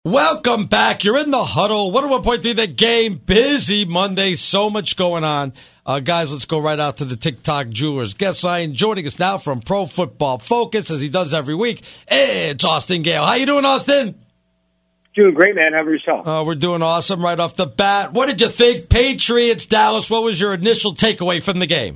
Welcome back. You're in the huddle. 101.3 The Game. Busy Monday. So much going on. Guys, let's go right out to the TikTok Jewelers guest line. Joining us now from Pro Football Focus, as he does every week, it's Austin Gayle. How you doing, Austin? Doing great, man. How about yourself? We're doing awesome right off the bat. What did you think? Patriots, Dallas, what was your initial takeaway from the game?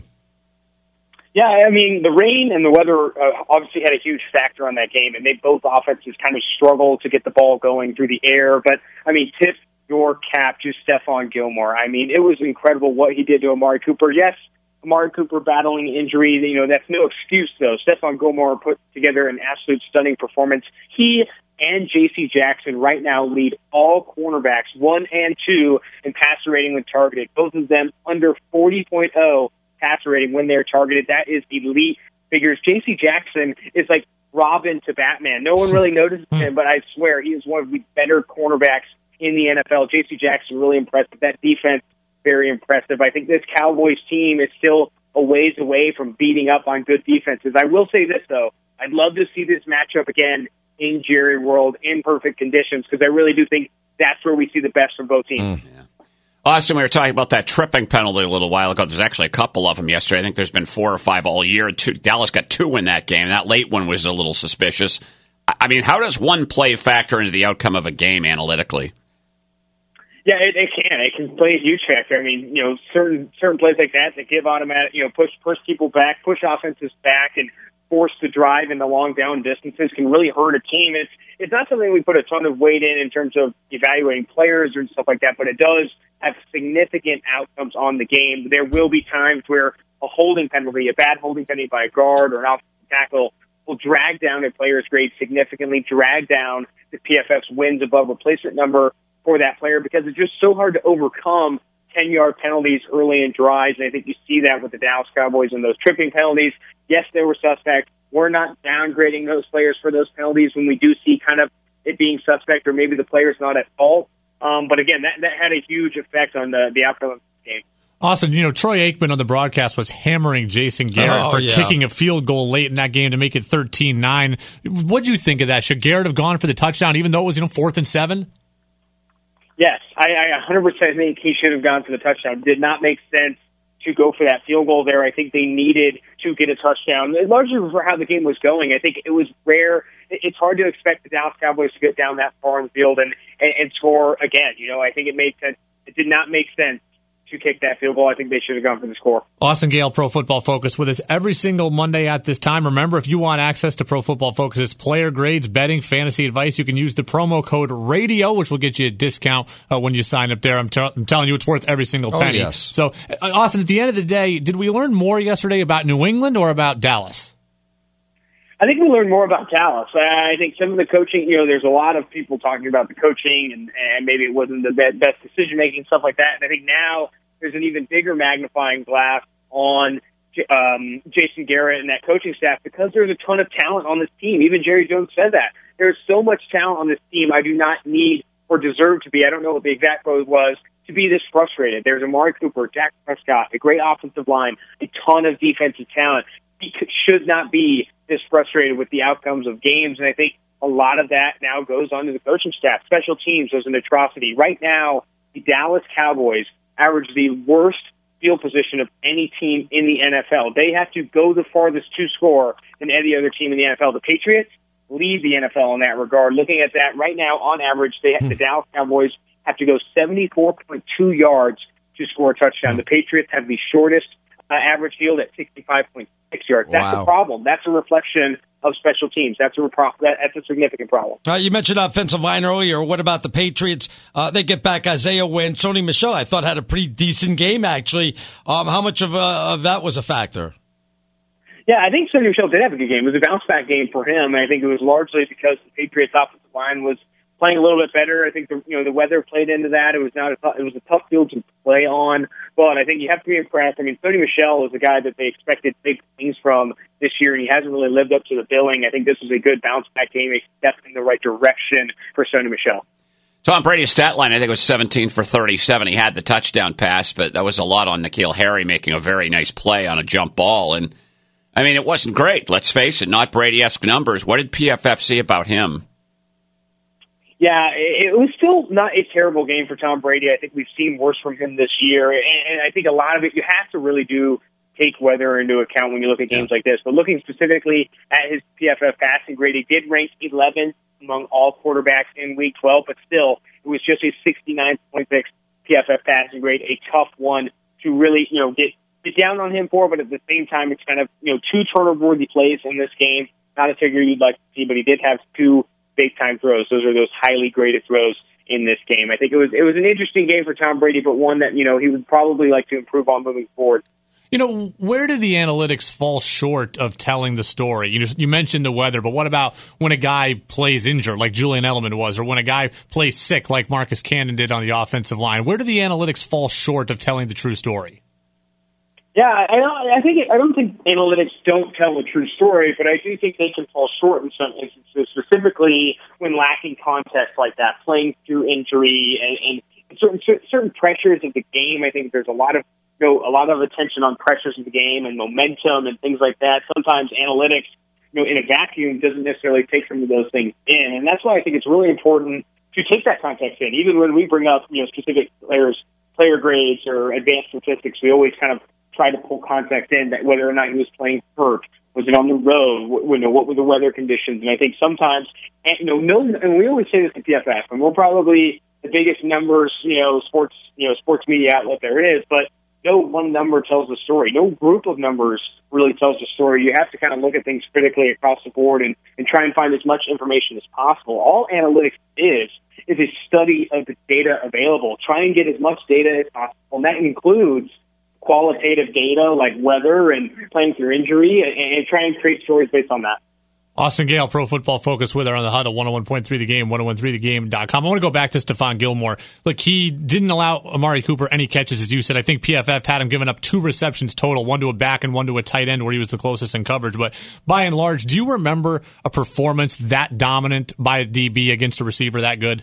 Yeah, I mean, the rain and the weather obviously had a huge factor on that game, and they both offenses kind of struggled to get the ball going through the air. But, I mean, tip your cap to Stephon Gilmore. I mean, it was incredible what he did to Amari Cooper. Yes, Amari Cooper battling injury. You know, that's no excuse, though. Stephon Gilmore put together an absolute stunning performance. He and J.C. Jackson right now lead all cornerbacks, 1 and 2, in passer rating when targeted. Both of them under 40.0 passer rating when they're targeted. That is elite figures. J.C. Jackson is like Robin to Batman. No one really notices him, but I swear he is one of the better cornerbacks in the NFL. J.C. Jackson really impressive. That defense, very impressive. I think this Cowboys team is still a ways away from beating up on good defenses. I will say this, though. I'd love to see this matchup again in Jerry World in perfect conditions, because I really do think that's where we see the best from both teams. Yeah. Austin, we were talking about that tripping penalty a little while ago. There's actually a couple of them yesterday. I think there's been 4 or 5 all year. Dallas got 2 in that game. That late one was a little suspicious. I mean, how does one play factor into the outcome of a game analytically? Yeah, it can. It can play a huge factor. I mean, you know, certain plays like that give automatic, you know, push people back, push offenses back, and force the drive in the long down distances can really hurt a team. It's not something we put a ton of weight in terms of evaluating players and stuff like that, but it does have significant outcomes on the game. There will be times where a holding penalty, a bad holding penalty by a guard or an offensive tackle, will drag down a player's grade significantly, drag down the PFF's wins above replacement number for that player, because it's just so hard to overcome 10-yard penalties early in drives. And I think you see that with the Dallas Cowboys and those tripping penalties. Yes, they were suspect. We're not downgrading those players for those penalties when we do see kind of it being suspect, or maybe the player's not at fault. But again, that had a huge effect on the outcome of the game. Austin, you know, Troy Aikman on the broadcast was hammering Jason Garrett for kicking a field goal late in that game to make it 13-9. What'd you think of that? Should Garrett have gone for the touchdown, even though it was 4th and 7? Yes, I 100% think he should have gone for the touchdown. Did not make sense to go for that field goal there. I think they needed to get a touchdown, largely for how the game was going. I think it was rare. It's hard to expect the Dallas Cowboys to get down that far in the field and score again. You know, I think it made sense. It did not make sense to kick that field goal. I think they should have gone for the score. Austin Gayle, Pro Football Focus, with us every single Monday at this time. Remember, if you want access to Pro Football Focus's player grades, betting, fantasy advice, you can use the promo code RADIO, which will get you a discount when you sign up there. I'm telling you, it's worth every single penny. Yes. So, Austin, at the end of the day, did we learn more yesterday about New England or about Dallas? I think we learned more about Dallas. I think some of the coaching, you know, there's a lot of people talking about the coaching and maybe it wasn't the best decision-making, stuff like that. And I think now there's an even bigger magnifying glass on Jason Garrett and that coaching staff, because there's a ton of talent on this team. Even Jerry Jones said that. There's so much talent on this team. I do not need or deserve to be, I don't know what the exact quote was, to be this frustrated. There's Amari Cooper, Dak Prescott, a great offensive line, a ton of defensive talent. He should not be this frustrated with the outcomes of games, and I think a lot of that now goes on to the coaching staff. Special teams was an atrocity. Right now, the Dallas Cowboys average the worst field position of any team in the NFL. They have to go the farthest to score than any other team in the NFL. The Patriots lead the NFL in that regard. Looking at that right now, on average, the Dallas Cowboys have to go 74.2 yards to score a touchdown. The Patriots have the shortest average field at 65.6 yards. That's a problem. That's a reflection of special teams. That's a significant problem. You mentioned offensive line earlier. What about the Patriots? They get back Isaiah Wynn. Sony Michel, I thought, had a pretty decent game, actually. How much of that was a factor? Yeah, I think Sony Michel did have a good game. It was a bounce-back game for him, and I think it was largely because the Patriots' offensive line was playing a little bit better. I think the weather played into that. It was a tough field to play on, but I think you have to be impressed. I mean, Sony Michel is a guy that they expected big things from this year, and he hasn't really lived up to the billing. I think this is a good bounce-back game, a step in the right direction for Sony Michel. Tom Brady's stat line, I think, was 17 for 37. He had the touchdown pass, but that was a lot on N'Keal Harry making a very nice play on a jump ball. And, I mean, it wasn't great. Let's face it, not Brady-esque numbers. What did PFF see about him? Yeah, it was still not a terrible game for Tom Brady. I think we've seen worse from him this year, and I think a lot of it you have to really take weather into account when you look at games like this. But looking specifically at his PFF passing grade, he did rank 11th among all quarterbacks in Week 12, but still, it was just a 69.6 PFF passing grade, a tough one to really, get down on him for, but at the same time, it's kind of, 2 turnover-worthy plays in this game. Not a figure you'd like to see, but he did have 2 big-time throws. Those are those highly graded throws in this game. I think it was an interesting game for Tom Brady, but one that, he would probably like to improve on moving forward. Where do the analytics fall short of telling the story? You mentioned the weather, but what about when a guy plays injured, like Julian Edelman was, or when a guy plays sick, like Marcus Cannon did on the offensive line? Where do the analytics fall short of telling the true story? Yeah, I don't think analytics don't tell a true story, but I do think they can fall short in some instances, specifically when lacking context like that, playing through injury and certain pressures of the game. I think there's a lot of attention on pressures of the game and momentum and things like that. Sometimes analytics, in a vacuum, doesn't necessarily take some of those things in, and that's why I think it's really important to take that context in. Even when we bring up specific player grades or advanced statistics, we always kind of try to pull context in that whether or not he was playing hurt, was it on the road, what were the weather conditions, and I think sometimes, and we always say this at PFF, and we're probably the biggest numbers, sports media outlet there is, but no one number tells the story. No group of numbers really tells the story. You have to kind of look at things critically across the board and try and find as much information as possible. All analytics is a study of the data available. Try and get as much data as possible, and that includes qualitative data like weather and playing through injury, and try and create stories based on that. Austin Gayle, Pro Football Focus, with her on the Huddle, 101.3 The Game, 1013thegame.com. I want to go back to Stephon Gilmore. Look, he didn't allow Amari Cooper any catches, as you said. I think PFF had him giving up 2 receptions total, one to a back and one to a tight end, where he was the closest in coverage. But by and large, do you remember a performance that dominant by a DB against a receiver that good?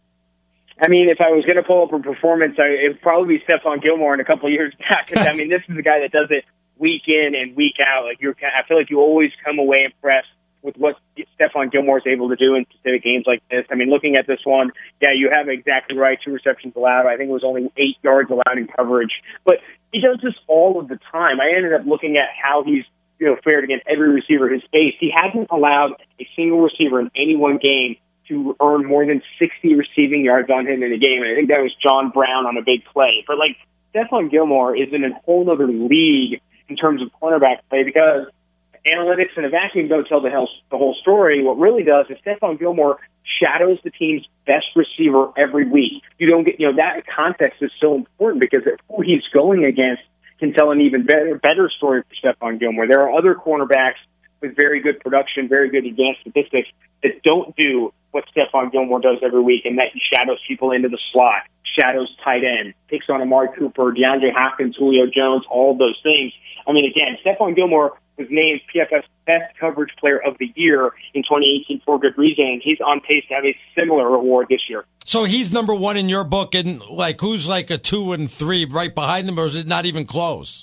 I mean, if I was going to pull up a performance, it would probably be Stephon Gilmore in a couple of years back. I mean, this is the guy that does it week in and week out. I feel like you always come away impressed with what Stephon Gilmore is able to do in specific games like this. I mean, looking at this one, yeah, you have exactly right. 2 receptions allowed. I think it was only 8 yards allowed in coverage. But he does this all of the time. I ended up looking at how he's fared against every receiver he's faced. He hasn't allowed a single receiver in any one game to earn more than 60 receiving yards on him in a game. And I think that was John Brown on a big play. But, Stephon Gilmore is in a whole other league in terms of cornerback play, because analytics in a vacuum don't tell the whole story. What really does is Stephon Gilmore shadows the team's best receiver every week. You don't get, that context is so important, because who he's going against can tell an even better story for Stephon Gilmore. There are other cornerbacks with very good production, very good advanced statistics that don't do what Stephon Gilmore does every week, and that he shadows people into the slot, shadows tight end, picks on Amari Cooper, DeAndre Hopkins, Julio Jones, all of those things. I mean, again, Stephon Gilmore was named PFF's best coverage player of the year in 2018 for good reason, and he's on pace to have a similar award this year. So he's number 1 in your book, and who's a 2 and 3 right behind him, or is it not even close?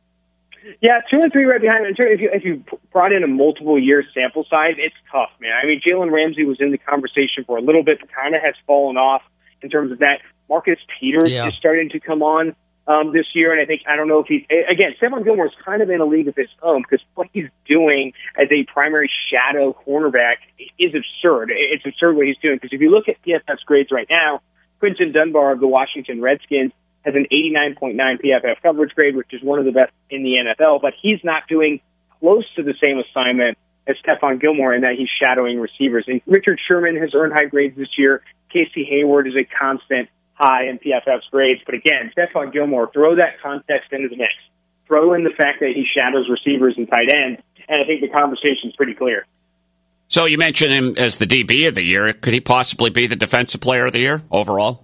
Yeah, 2 and 3 right behind him. If you brought in a multiple year sample size, it's tough, man. I mean, Jalen Ramsey was in the conversation for a little bit, but kind of has fallen off in terms of that. Marcus Peters is starting to come on this year, and I don't know if Stephon Gilmore is kind of in a league of his own, because what he's doing as a primary shadow cornerback is absurd. It's absurd what he's doing, because if you look at PFF's grades right now, Quinton Dunbar of the Washington Redskins has an 89.9 PFF coverage grade, which is one of the best in the NFL, but he's not doing close to the same assignment as Stephon Gilmore in that he's shadowing receivers. And Richard Sherman has earned high grades this year. Casey Hayward is a constant high in PFF's grades. But again, Stephon Gilmore, throw that context into the mix. Throw in the fact that he shadows receivers and tight ends, and I think the conversation's pretty clear. So you mentioned him as the DB of the year. Could he possibly be the Defensive Player of the Year overall?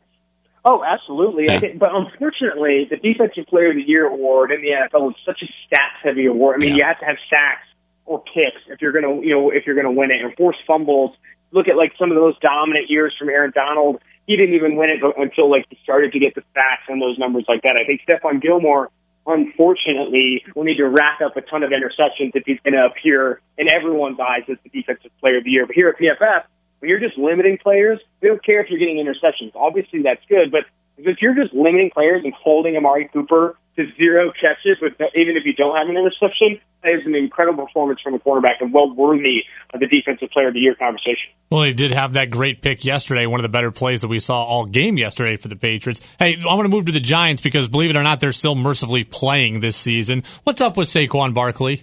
Oh, absolutely. Yeah. But unfortunately, the Defensive Player of the Year award in the NFL is such a stats-heavy award. I mean, you have to have sacks or picks if you're going to win it, or forced fumbles. Look at some of those dominant years from Aaron Donald. He didn't even win it until he started to get the sacks and those numbers like that. I think Stephon Gilmore, unfortunately, will need to rack up a ton of interceptions if he's going to appear in everyone's eyes as the Defensive Player of the Year. But here at PFF, when you're just limiting players, we don't care if you're getting interceptions. Obviously, that's good, but if you're just limiting players and holding Amari Cooper to 0 catches, even if you don't have an interception, that is an incredible performance from a quarterback and well worthy of the Defensive Player of the Year conversation. Well, he did have that great pick yesterday, one of the better plays that we saw all game yesterday for the Patriots. Hey, I want to move to the Giants because, believe it or not, they're still mercifully playing this season. What's up with Saquon Barkley?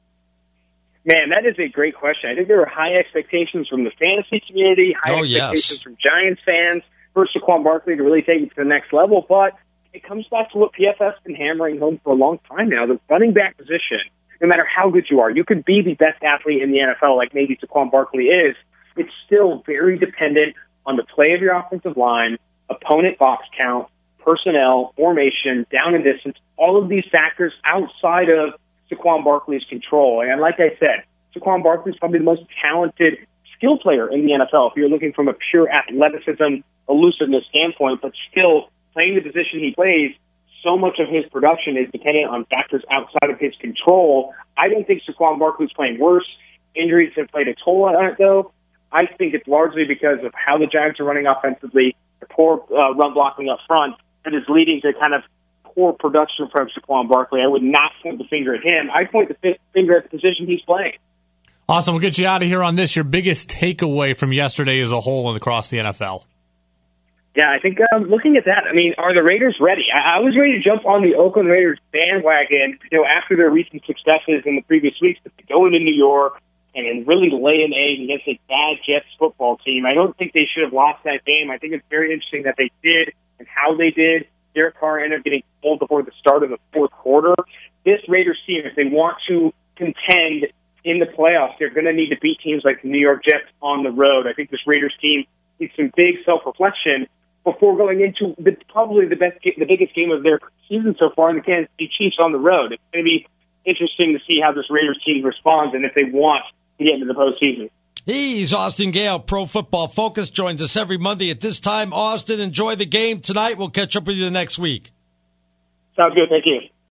Man, that is a great question. I think there were high expectations from the fantasy community, high expectations from Giants fans for Saquon Barkley to really take it to the next level, but it comes back to what PFF's been hammering home for a long time now. The running back position, no matter how good you are, you could be the best athlete in the NFL like maybe Saquon Barkley is. It's still very dependent on the play of your offensive line, opponent box count, personnel, formation, down and distance, all of these factors outside of Saquon Barkley's control. And like I said, Saquon Barkley is probably the most talented skill player in the NFL if you're looking from a pure athleticism, elusiveness standpoint, but still playing the position he plays, so much of his production is dependent on factors outside of his control. I don't think Saquon Barkley's playing worse. Injuries have played a toll on it, though. I think it's largely because of how the Giants are running offensively, the poor run blocking up front, that is leading to kind of poor production from Saquon Barkley. I would not point the finger at him. I point the finger at the position he's playing. Awesome. We'll get you out of here on this. Your biggest takeaway from yesterday as a whole and across the NFL. Yeah, I think looking at that, I mean, are the Raiders ready? I was ready to jump on the Oakland Raiders bandwagon, after their recent successes in the previous weeks, to go into New York and really lay an egg against a bad Jets football team. I don't think they should have lost that game. I think it's very interesting that they did and how they did. Derek Carr ended up getting pulled before the start of the fourth quarter. This Raiders team, if they want to contend in the playoffs, they're going to need to beat teams like the New York Jets on the road. I think this Raiders team needs some big self-reflection before going into probably the biggest game of their season so far in the Kansas City Chiefs on the road. It's going to be interesting to see how this Raiders team responds and if they want to get into the postseason. He's Austin Gale, Pro Football Focus, joins us every Monday at this time. Austin, enjoy the game tonight. We'll catch up with you the next week. Sounds good. Thank you.